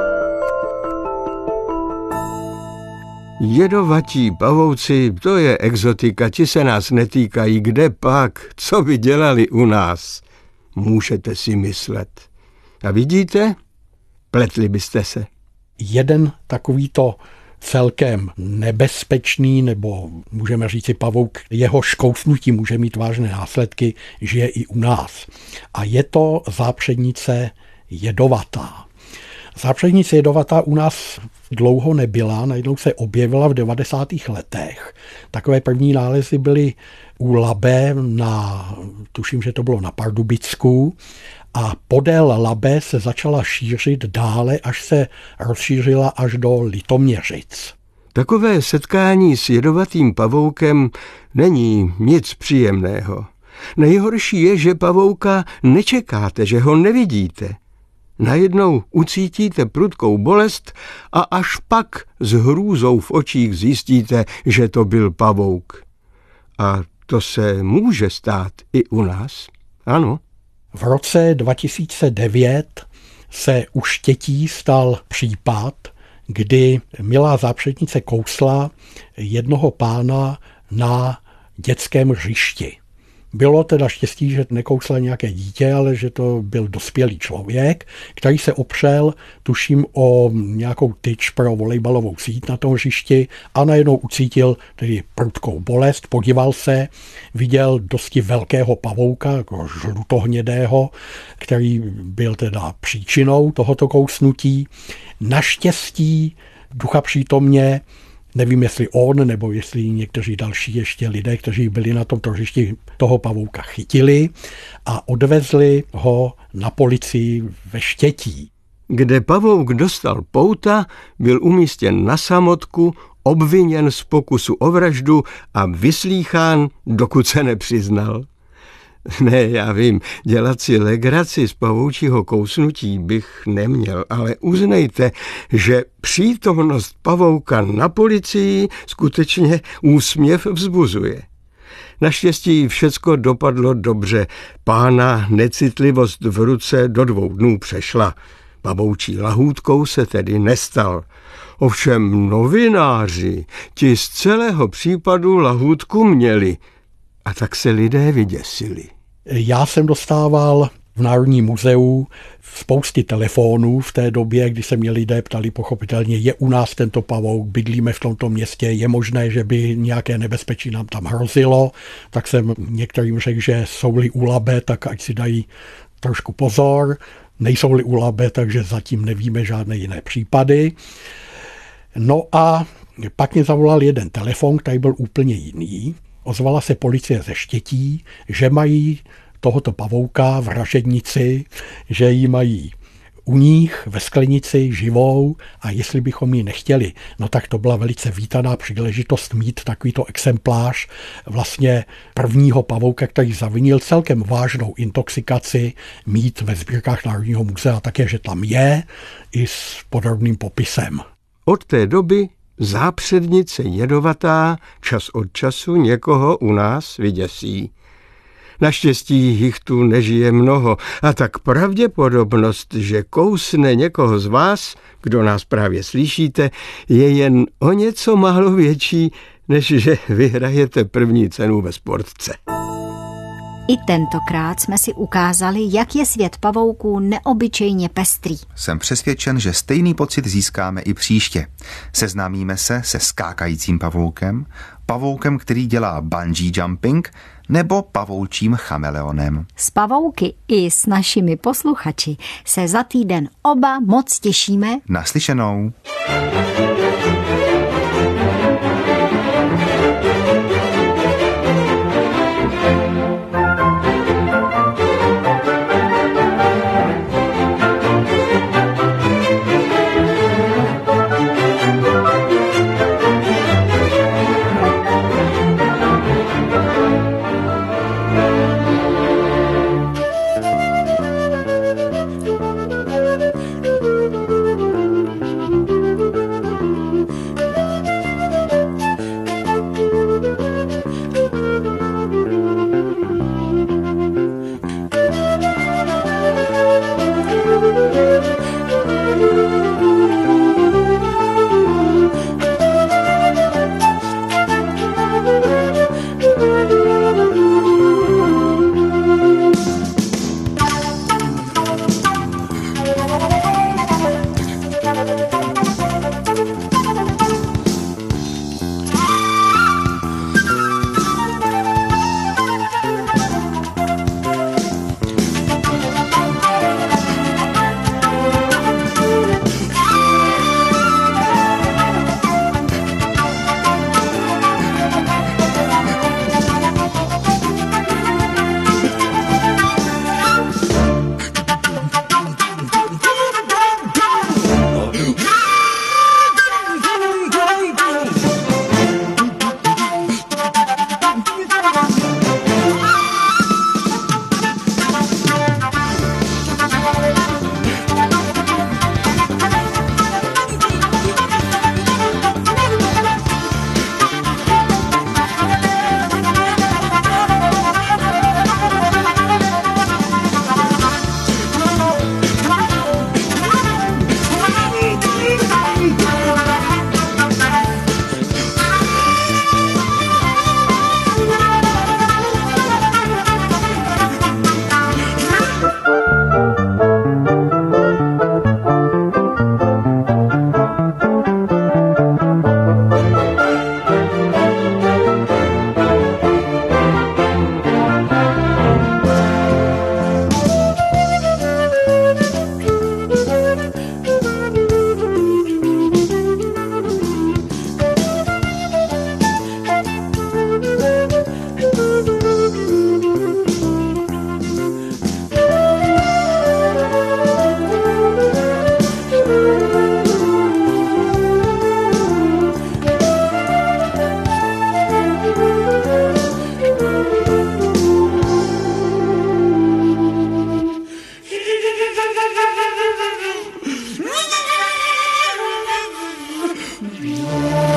Jedovatí pavouci, to je exotika, ti se nás netýkají, kde pak, co by dělali u nás, můžete si myslet. A vidíte, pletli byste se. Jeden takovýto celkem nebezpečný, nebo můžeme říci pavouk, jeho škousnutí může mít vážné následky, žije i u nás. A je to zápřednice jedovatá. Zápřednice jedovatá u nás dlouho nebyla, najednou se objevila v devadesátých letech. Takové první nálezy byly u Labe na, tuším, že to bylo na Pardubicku, a podél Labe se začala šířit dále, až se rozšířila až do Litoměřic. Takové setkání s jedovatým pavoukem není nic příjemného. Nejhorší je, že pavouka nečekáte, že ho nevidíte. Najednou ucítíte prudkou bolest a až pak s hrůzou v očích zjistíte, že to byl pavouk. A to se může stát i u nás, ano. V roce dva tisíce devět se u Štětí stal případ, kdy milá zápřetnice kousla jednoho pána na dětském hřišti. Bylo teda štěstí, že nekousla nějaké dítě, ale že to byl dospělý člověk, který se opřel, tuším, o nějakou tyč pro volejbalovou síť na tom hřišti a najednou ucítil tedy prudkou bolest, podíval se, viděl dosti velkého pavouka, jako žlutohnědého, který byl teda příčinou tohoto kousnutí. Naštěstí ducha přítomně, nevím, jestli on, nebo jestli někteří další ještě lidé, kteří byli na tom tržišti, toho pavouka chytili a odvezli ho na policii ve Štětí. Kde pavouk dostal pouta, byl umístěn na samotku, obviněn z pokusu o vraždu a vyslýchán, dokud se nepřiznal. Ne, já vím, dělat si legraci z pavoučího kousnutí bych neměl, ale uznejte, že přítomnost pavouka na policii skutečně úsměv vzbuzuje. Naštěstí všecko dopadlo dobře. Pána necitlivost v ruce do dvou dnů přešla. Pavoučí lahůdkou se tedy nestal. Ovšem novináři, ti z celého případu lahůdku měli. A tak se lidé vyděsili. Já jsem dostával v Národním muzeu spousty telefonů v té době, kdy se mě lidé ptali pochopitelně, je u nás tento pavouk, bydlíme v tomto městě, je možné, že by nějaké nebezpečí nám tam hrozilo, tak jsem některým řekl, že jsou-li u Labe, tak ať si dají trošku pozor, nejsou-li u Labe, takže zatím nevíme žádné jiné případy. No a pak mě zavolal jeden telefon, který byl úplně jiný. Ozvala se policie ze Štětí, že mají tohoto pavouka v ražednici, že ji mají u nich ve sklenici živou a jestli bychom ji nechtěli, no tak to byla velice vítaná příležitost mít takovýto exemplář vlastně prvního pavouka, který zavinil celkem vážnou intoxikaci, mít ve sbírkách Národního muzea také, že tam je, i s podrobným popisem. Od té doby zápřednice jedovatá čas od času někoho u nás vyděsí. Naštěstí jich tu nežije mnoho a tak pravděpodobnost, že kousne někoho z vás, kdo nás právě slyšíte, je jen o něco málo větší, než že vyhrajete první cenu ve sportce. I tentokrát jsme si ukázali, jak je svět pavouků neobyčejně pestrý. Jsem přesvědčen, že stejný pocit získáme i příště. Seznámíme se se skákajícím pavoukem, pavoukem, který dělá bungee jumping, nebo pavoučím chameleonem. S pavouky i s našimi posluchači se za týden oba moc těšíme. Naslyšenou. Jasný.